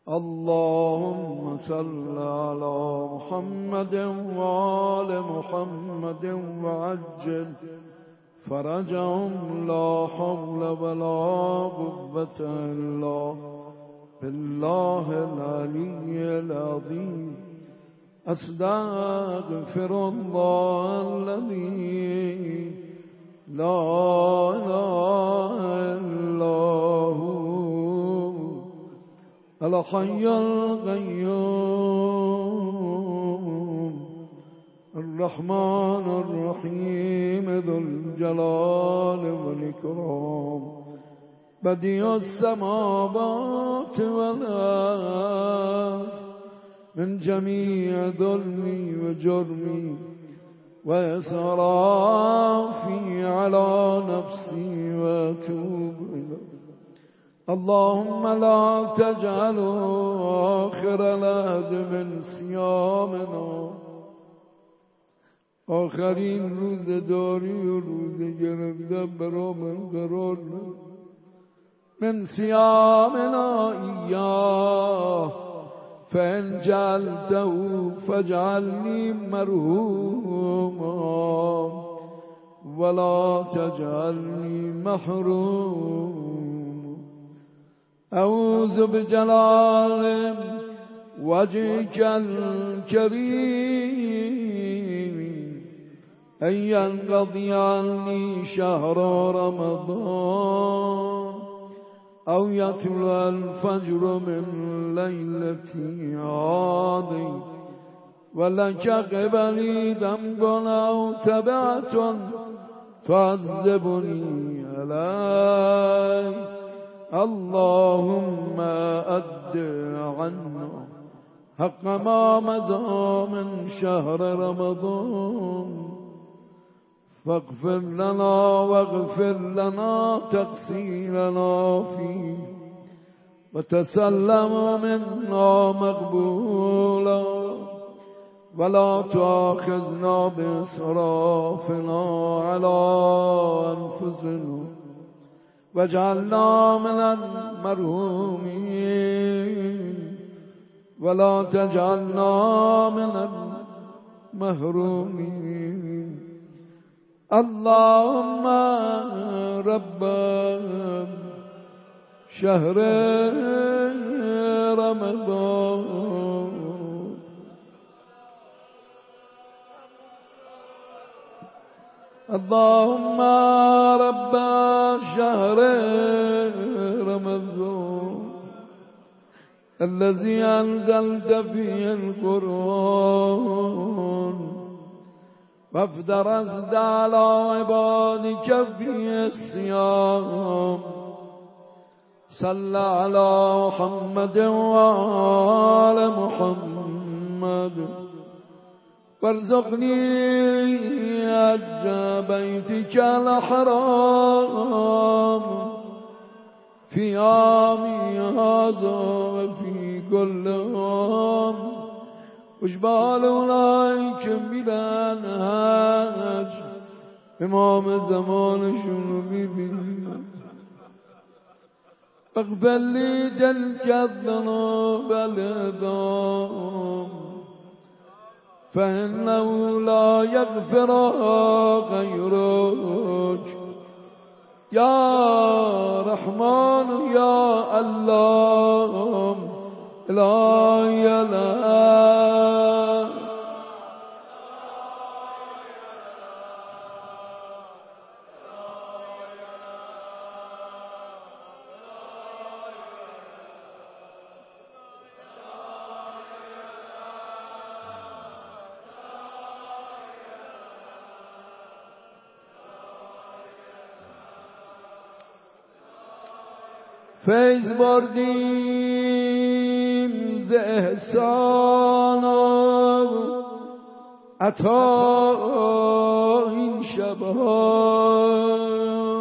اللهم صل على محمد وآل محمد وعجل فرجهم لا حول ولا قوة إلا بالله العلي العظيم أستغفر الله الذي لا إله إلا هو الحي القيوم الرحمن الرحيم ذو الجلال والإكرام بديع السماوات والأرض من جميع ظلمي وجرمي وإسرافي على نفسي وأتوب إليه. اللهم لا تجعل آخر العهد من صيامنا آخرین روزداری و روز گرفته برامون قرار من صيامنا إياه فإن جعلته فاجعلني مرحوما ولا تجعلني محروما. أعوذ بجلال وجهك الكريم أن ينقضي عني شهر رمضان أو يطلع الفجر من ليلتي هذه ولك قبلي ذنب أو تبعة تعذبني عليه. اللهم أد عنا حق ما مضى من شهر رمضان فاغفر لنا واغفر لنا تقصيرنا فيه وتسلم منا مقبولا ولا تؤاخذنا بإسرافنا على أنفسنا واجعلنا من المرحومين ولا تجعلنا من المحرومين. اللهم رب شهر رمضان اللهم رب شهر رمضان الذي أنزلت فيه القرآن وافترضت على عبادك فيه الصيام صل على محمد وآل محمد وارزقني حج بيتك الحرام في عامي هذا وفي كل عام وجبال أولئك بلان هاج امام زمانشون ببین اقبل لي تلك الذنوب العظام فإنه لا يغفر غيرك يا رحمن يا الله إلهي لا فیض بردیم ز احسان عطا این شبها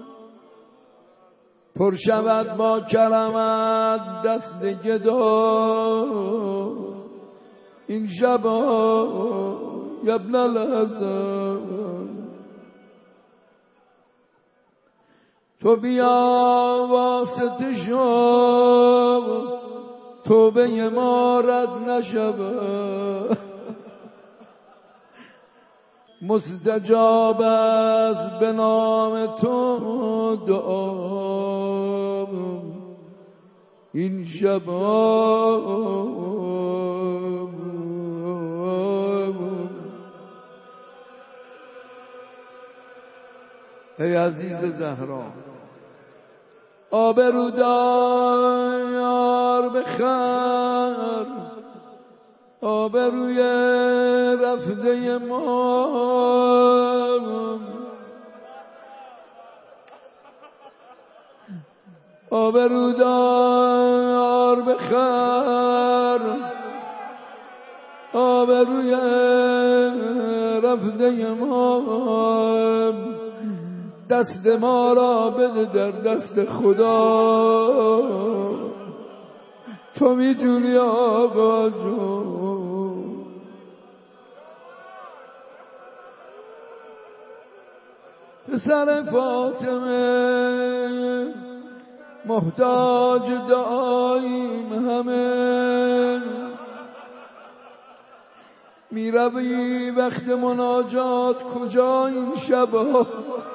پر شود با کرمت دست گدا این شبها ابن الحسن تو بیا واسطه شو توبه ما رد نشود. مستجاب است به نام تو دعا این شب. ای عزیز زهرا آبرودار بخر، آبروی رفته ما. آبرودار بخر، آبروی رفته ما. دست ما را بده در دست خدا، تو میدونی آقا جون. پسر فاطمه محتاج دعاییم همه، میروی وقت مناجات کجا این شبا؟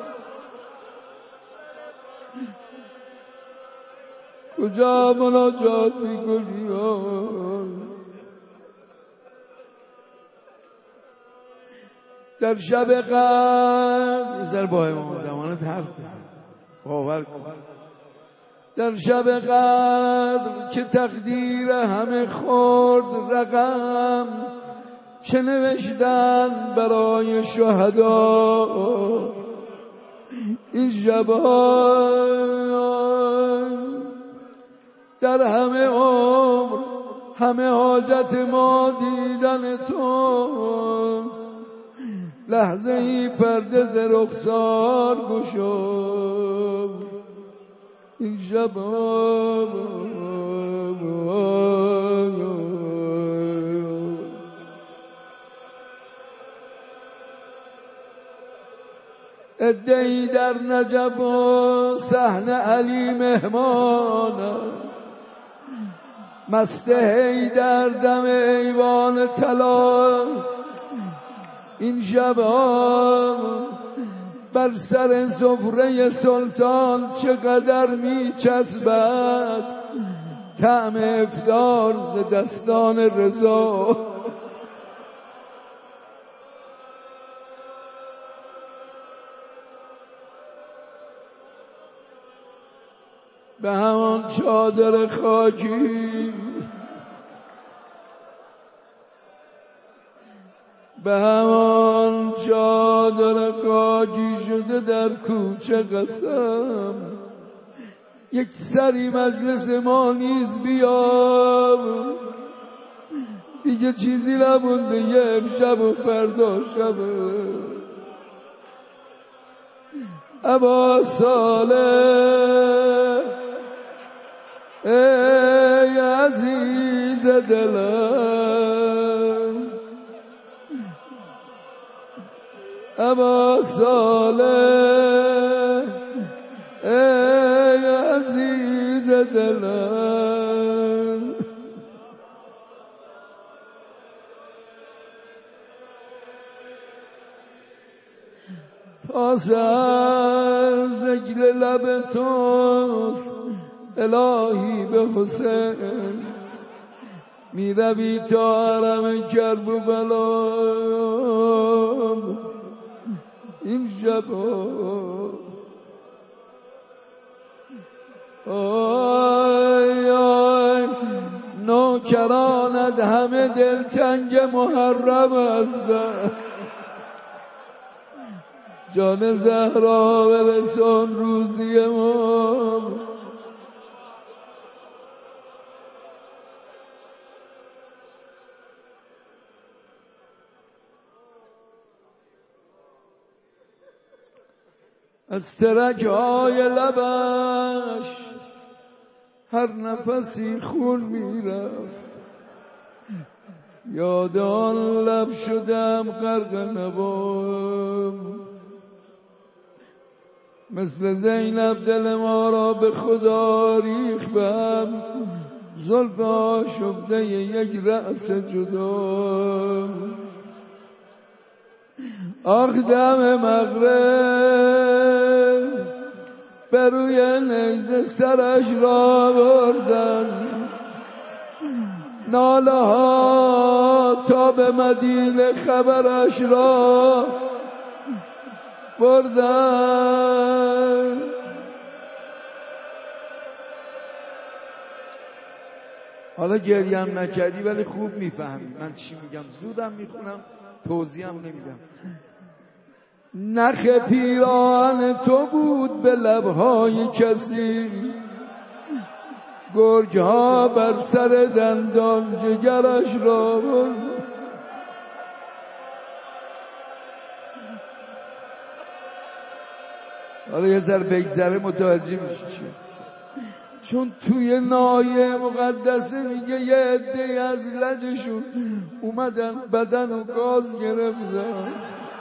کجا مناجات میکنی؟ در شب قدر یه ذره با امام زمانت حرف بزن، باور کن. در شب قدر که تقدیر همه خورد رقم، چه نوشتن برای شهدا این شبا؟ در همه عمر همه حاجت ما دیدن توست، لحظه ای پرده ز رخسار گشا این شبا. عده‌ای در نجف و صحن علی مهمانند، مست حیدر دم ایوان طلا این شبا. بر سر سفره سلطان چقدر میچسبد طعم افطار ز دستان رضا. به همان چادر خاکی، به همان چادر خاکی شده در کوچه قسم، یک سری مجلس ما نیز بیا، دیگه چیزی نمونده یه امشب و فردا شبه. ابا صالح ای عزیز دلم، ابا صالح ای عزیز دلم. تا سر ذکر لب توست الهی به حسین، می روی تا حرم کرب و بلا این شبا. آی آی نوکرانت همه دلتنگ محرم هستند، جان زهرا برسان روزی ما. از ترک‌های لبش هر نفسی خون میرفت، یاد آن لب شدم غرق نوام. مثل زینب دل ما را به خدا ریخت بهم، زلف آشفته یک رأس جدا. آخ دم مغرب بر روی نیزه سرش را بردن، ناله ها تا به مدینه خبرش را بردن. حالا گریم نکردی ولی خوب میفهمی من چی میگم، زودم میخونم توضیحم نمیدم. نخ پیران تو بود به لبهای کسی، گرگها بر سر دندان جگرش را برد. حالا یه ذره بگذره متوجه میشی چیه. چون توی نایه مقدسه میگه یه عده‌ای از لجشون اومدن بدن و گاز گرفتن.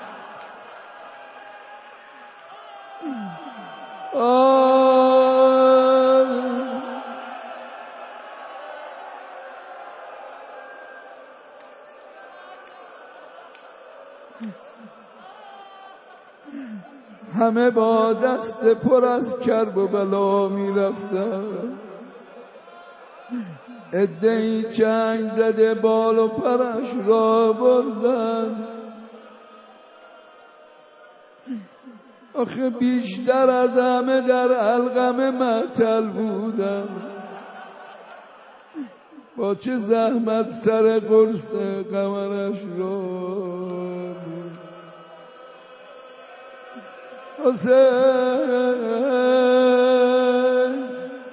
همه با دست پر از کرب و بلا می رفتن، عده‌ای چنگ زده بال و پرش را بردن. آخه بیشتر از همه در علقم معطل بودن، با چه زحمت سر قرص قمرش را حسین.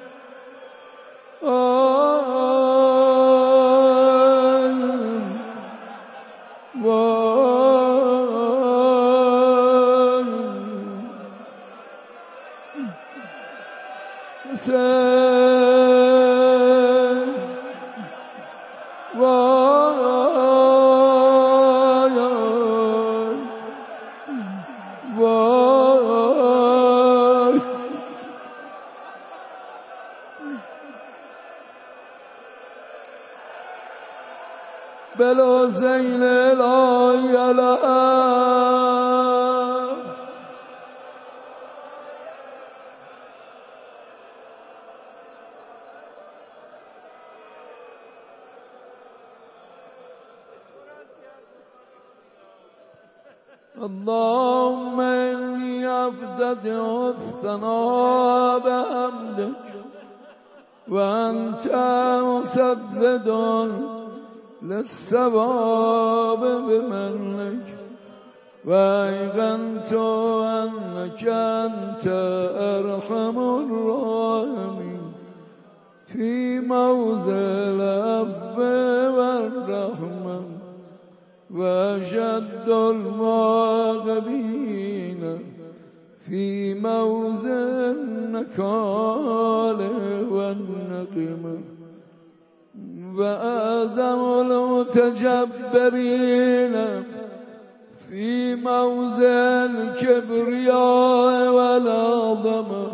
بلو زین الهی الهی. اللهم إني أفتتح الثناء بحمدك وأنت مسدد للثواب بمنك، وأيقنت أنك أنت أرحم الراحمين في موضع العفو والرحمة، وأشد المعاقبين في موضع النكال والنقمة، وأعظم المتجبرين في موضع الكبرياء والعظمة.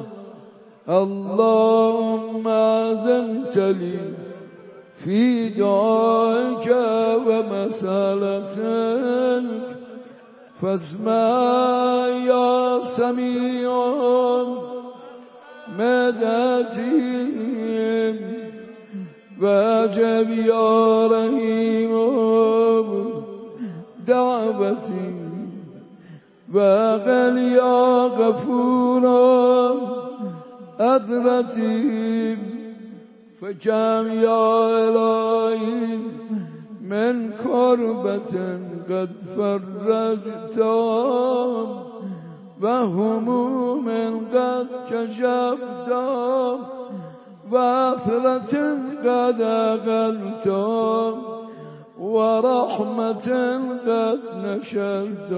اللهم أذنت لي في دعائك ومسألتك، فاسمع يا سميع مدتي، واجب يا رحيم دعوتي، واغل يا غفور أدرتي، فكم يا إلهي من كربة قد فرجت، وهموم قد كشفت، وآخرة قد أقلت، ورحمة قد نشرت،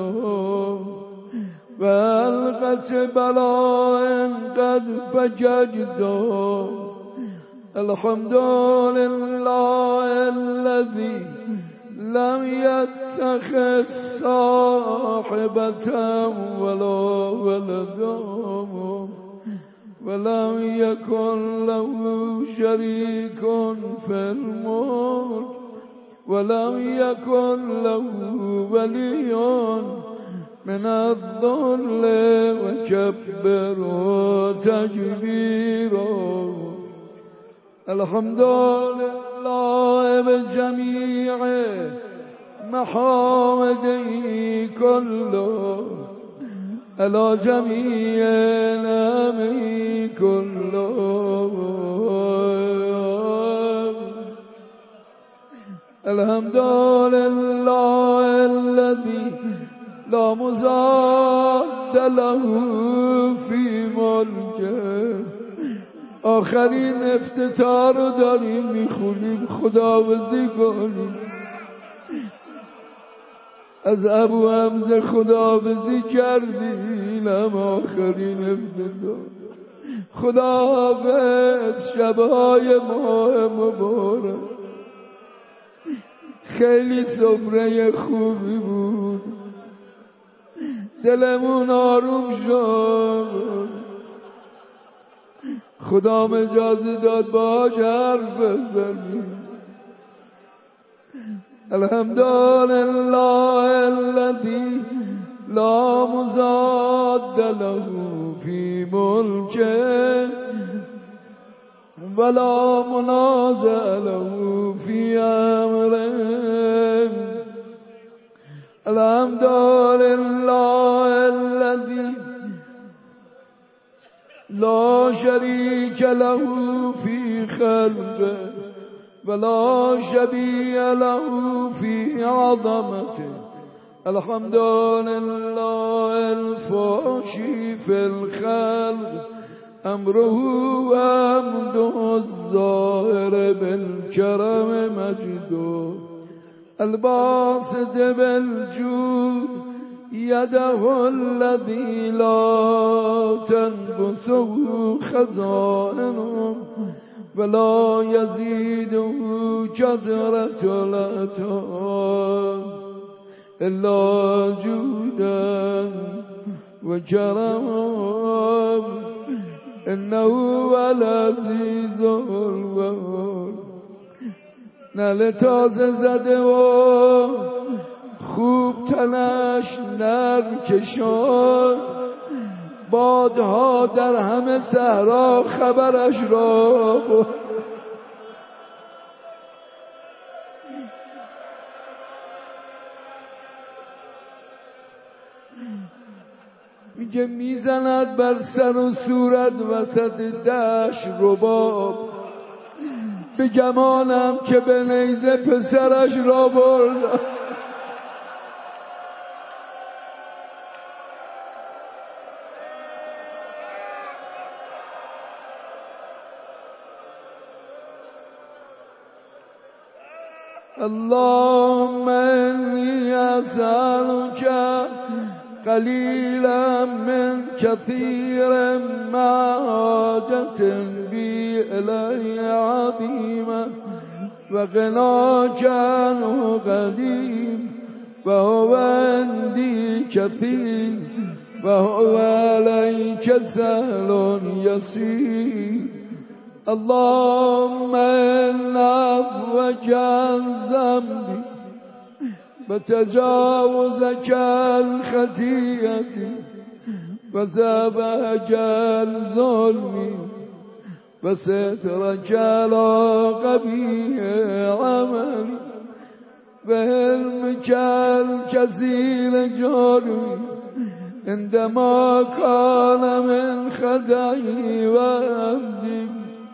وألقت بلاء قد فججت. الحمد لله الذي لم يتخذ صاحبة ولا ولدا، ولم يكن له شريك في الملك ولم يكن له ولي من الذل وكبره تكبيرا. الحمد لله بجميع محامده كله على جميع نعمه كله. الحمد لله الذي لا مضاد له في ملکه. آخرین افتتاح رو داریم میخونیم، خداحافظی کنیم. از ابو حمزه خداحافظی کردیم، اما آخرین افتتاح. خداحافظ شبهای ماه مبارک. خیلی سفره خوبی بود، دلمون آروم شد. خدا اجازه داد باهاش حرف بزنیم. الحمدلله الذی لا مضاد له فی ملکه ولا منازع له فی امره. الحمدلله الذی لا شریک له فی خلقه ولا شبیه له فی عظمته. الحمدلله الفاشی فی الخلق امره و امده الظاهر بالکرم مجده. الباسط بالجود یده الذی لا تنبسه خزائنه ولا یزیده کثرة العطاء الا جودا و کرما. انه العزیز الغفور. نعل تازه زده و خوب تنش نرم کشان. بادها در همه صحرا خبرش را برد. میگه میزند بر سر و صورت وسط دشت رباب. به گمانم که به نیزه پسرش را برد. اللهم انی اسألک قلیلا من کثیر مع حاجة بی الی عظیمة و غناک عنه قدیم و هو عندی کثیر و هو علیک سهل یسیر. اللهم ان عفوك عن ذنبي وتجاوزك عن خطيئتي وذبحك عن ظلمي وسترك على قبيح عملي وعلمك الكثير جرمي عندما كان من خدعي وعمدي.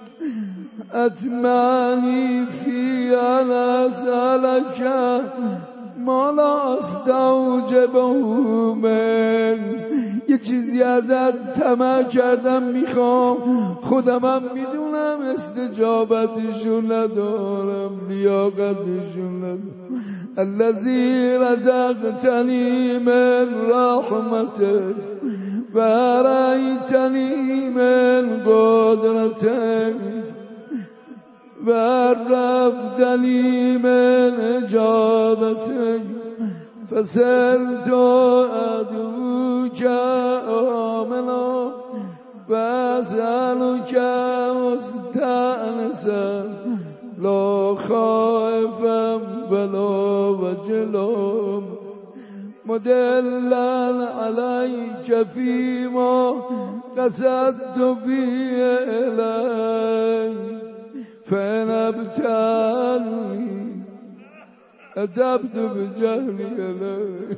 اتمنی فی ان اسألک ما لا استوجبه من. یه چیزی ازت طمع کردم میخوام، خودمم میدونم استجابتشو ندارم، لیاقتشو ندارم. الذی رزقتنی من رحمتک و ارایتنی من قدرتک و رفدنی من اجابتک فسرت ادعوک آمنا وأسألك مستأنسا لا خائفا ولا وجلا مدلا عليك فيما قصدت به إليك فإن ابتلني ادبت بجهلی إليك.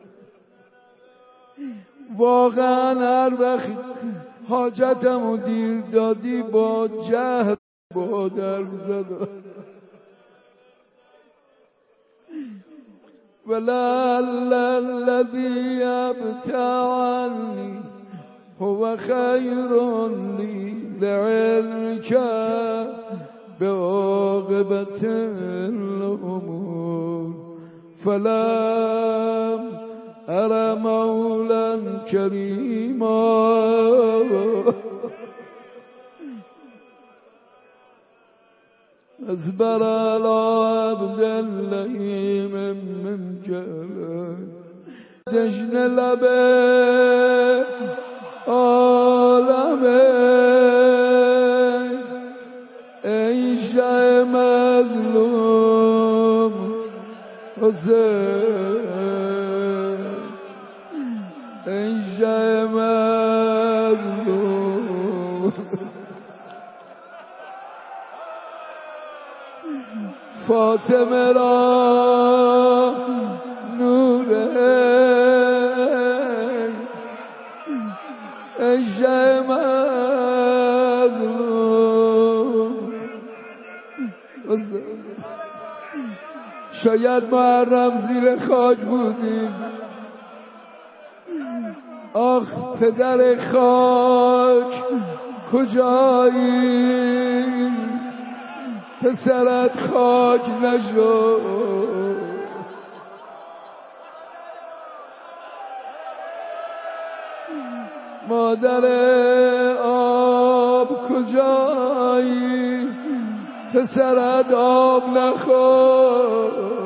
واقعا هر وقت حاجتمو دیر دادی با جهل با در زدم ولعل الذي ابتعني هو خير لي لعلمك بعاقبة الأمور فلم أرى مولا كريما أصبر على عبد اللئيم من جلال دجن لبه عالمه ای شه مظلوم حسین ای شه مظلوم فاطمه را نوره ای شه مظلوم شاید محرم زیر خاک بودیم آخ پدر خاک کجایی پسرت خاک نشد مادر آب کجایی پسرت آب نخور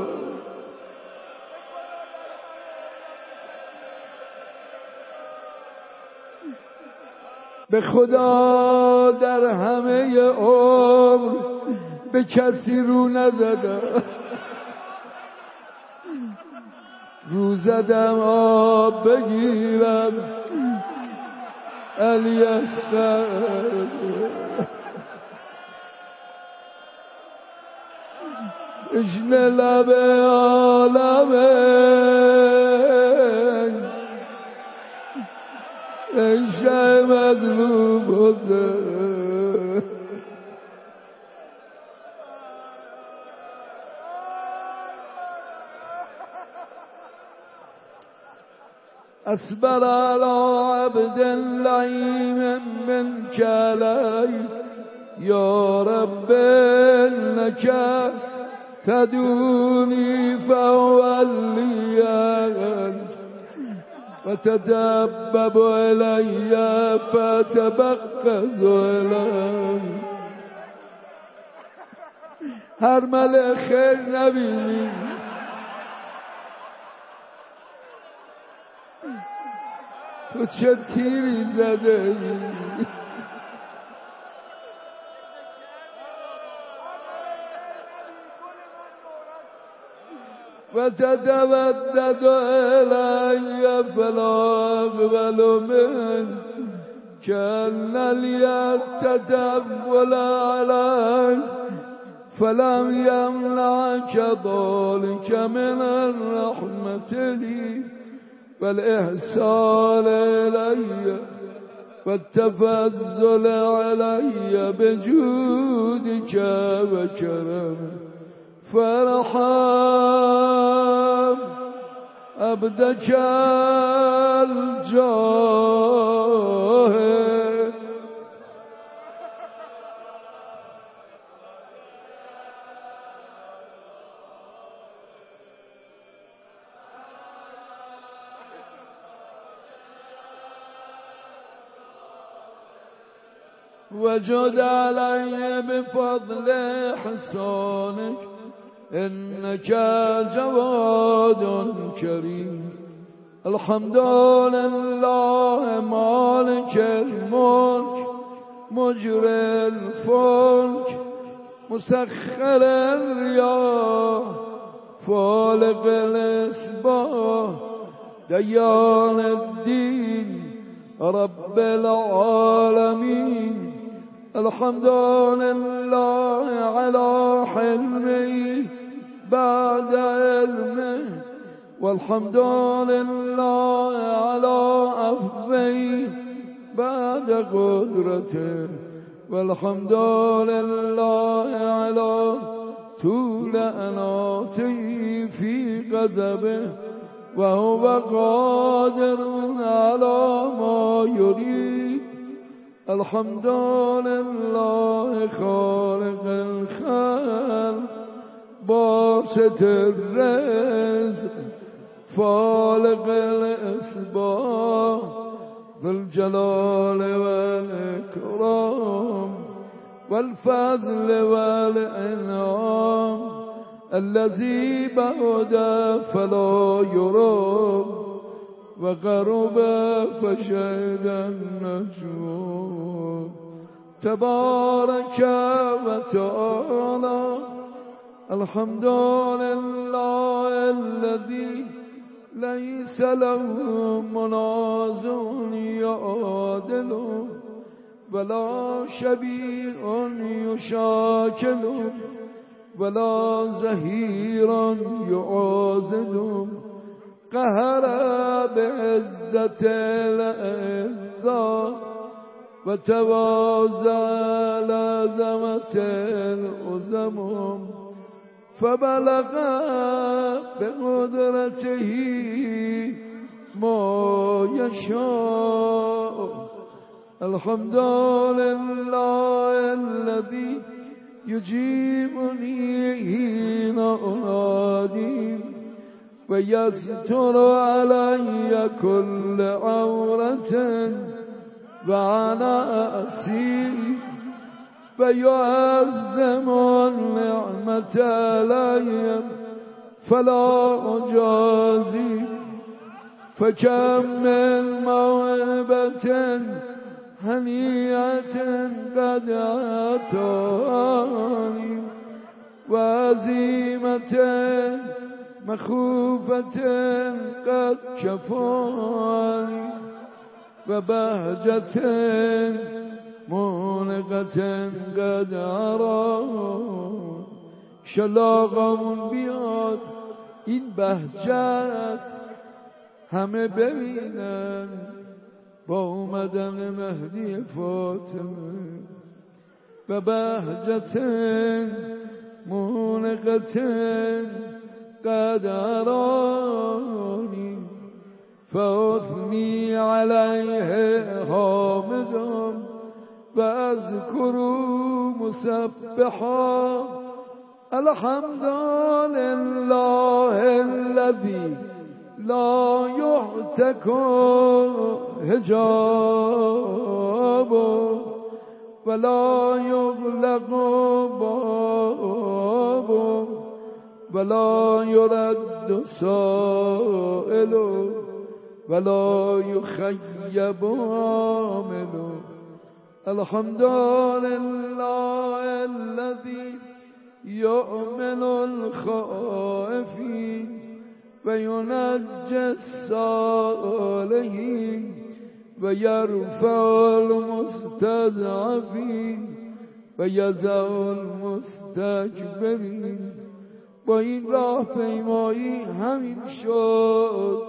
به خدا در همه عمر به کسی رو نزدم رو زدم آب بگیرم علی اصغر اشن لب عالمه ای شه مظلوم حسین اصبر على عبد اللئيم منك علي يا رب انك تدوني فأوليا وتتبب إلي فتبقز إلي هر ملک خیر نبینی تو چه تیری زده ای و تتودد الی فلا اقبل من کان الید تتول علی فلم یمنعک ذلک من الرحمة لی والإحسان إلي والتفضل علي بجودك وكرمك فارحم عبدك الجاهل وجد علي بفضل إحسانك إنك جواد كريم الحمد لله مالك الملك مجري الفلك مسخر الرياح فالق الإصباح ديان الدين رب العالمين الحمد لله على حلمه بعد علمه والحمد لله على عفوه بعد قدرته والحمد لله على طول أناته في غضبه وهو قادر على ما يريد الحمد لله خالق الخلق باسط الرزق فالق الإصباح ذو الجلال والإكرام والفضل والإنعام الذي بعد فلا يرى وقرب فشهد النجوم تبارك وتعالى الحمد لله الذي ليس له منازع يعادله ولا شبيه يشاكله ولا زهير يعازله قهر بعزة العزة وتواضع لازمة العظم فبلغ بقدرته ما يشاء الحمد لله الذي يجيبني حين أنادي ويستر علي كل عورة وأنا أسير فيعزم النعمة علي فلا أجازي فكم من موهبة هنيئة قد أتاني وعزيمة مخوفة قد شفاني وبهجة مونقة قد أراني شلاقمون بیاد این بهجت همه ببینن با اومدن مهدی فاطمه و بهجت مونقة قد أراني فأثني عليه حامدا وأذكر مسبحا الحمد لله الذي لا يهتك حجابه ولا يغلق بابه ولا يرد سائل ولا يخيب عامل الحمد لله الذي يؤمن الخائفين وينجي الصالحين ويرفع المستضعفين ويضع المستكبرين با این راه پیمایی همین شد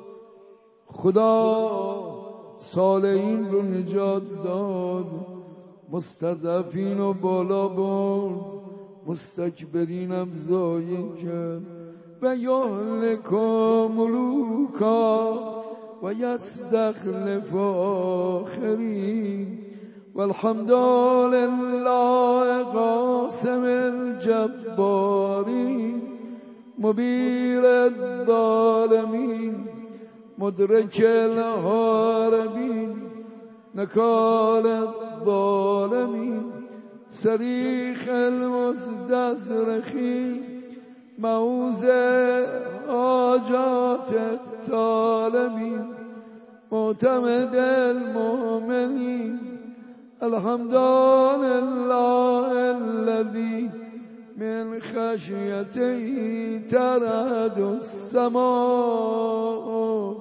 خدا صالحین رو نجات داد مستضعفین رو بالا برد مستکبرین هم ضایع کرد و یهلک ملوکا و یستخلف آخرین والحمد لله قاسم الجبارین مبیر الظالمین مدرك الهاربين نكال الظالمين صريخ المستصرخين موزع حاجات الصالمين معتمد المؤمنين الحمد لله الذي من خشيته ترعد السماء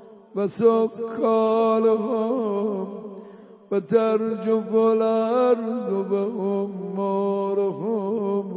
وسكالهم وترجف الأرض بأمورهم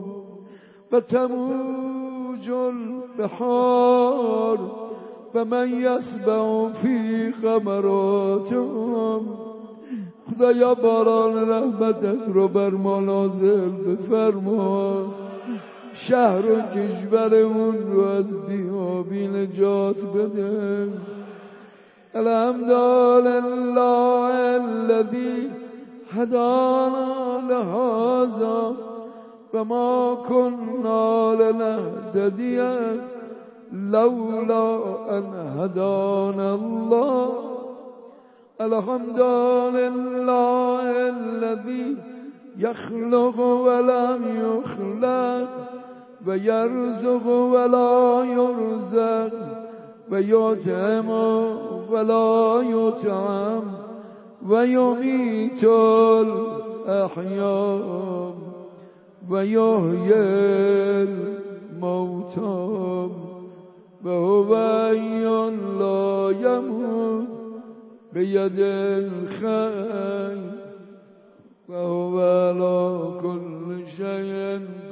وتموج البحار فمن يسبح في غمراتهم. خدایا باران رحمتت رو بر ما نازل بفرما، شهر و کشورمون رو از بیابی نجات بده. الحمد لله الذي هدانا لهذا وما كنا لنهتدي لولا أن هدانا الله. الحمد لله الذي يخلق ولم يخلق ويرزق ولا يرزق ويطعم ولا يطعم ويميت الأحياء ويحيي الموتى وهو حي لا يموت بيد الخير وهو على كل شيء